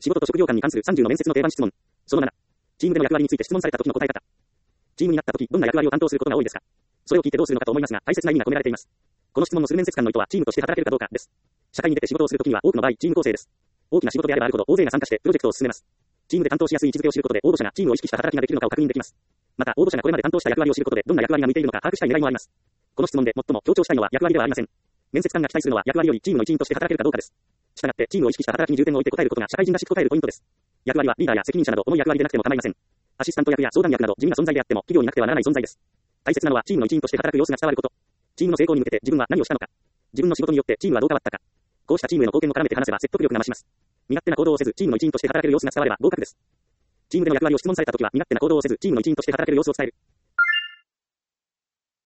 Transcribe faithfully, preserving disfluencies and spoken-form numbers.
仕事と職業観に関するさんじゅうの面接の定番質問。そのなな。チームでの役割について質問された時の答え方。チームになった時、どんな役割を担当することが多いですか？それを聞いてどうするのかと思いますが、大切な意味が込められています。この質問のする面接官の意図はチームとして働けるかどうかです。社会に出て仕事をするときには多くの場合、チーム構成です。大きな仕事であればあるほど大勢が参加してプロジェクトを進めます。チームで担当しやすい位置づけを知ることで応募者がチームを意識した働きができるのかを確認できます。また、応募者がこれまで担当した役割を知ることでどんな役割が向いているのか把握したい狙いもあります。この質問で最も強調したいのは役割ではありません。面接官が期待するのは役割よりチームの一員として働けるかどうかです。したがってチームを意識した働きに重点を置いて答えることが社会人らしく答えるポイントです。役割はリーダーや責任者など重い役割でなくても構いません。アシスタント役や相談役など地味な存在であっても企業になくてはならない存在です。大切なのはチームの一員として働く様子が伝わること。チームの成功に向けて自分は何をしたのか。自分の仕事によってチームはどう変わったか。こうしたチームへの貢献を絡めて話せば説得力が増します。身勝手な行動をせずチームの一員として働ける様子が伝われば合格です。チームでの役割を質問されたときは身勝手な行動をせずチームの一員として働ける様子を伝える。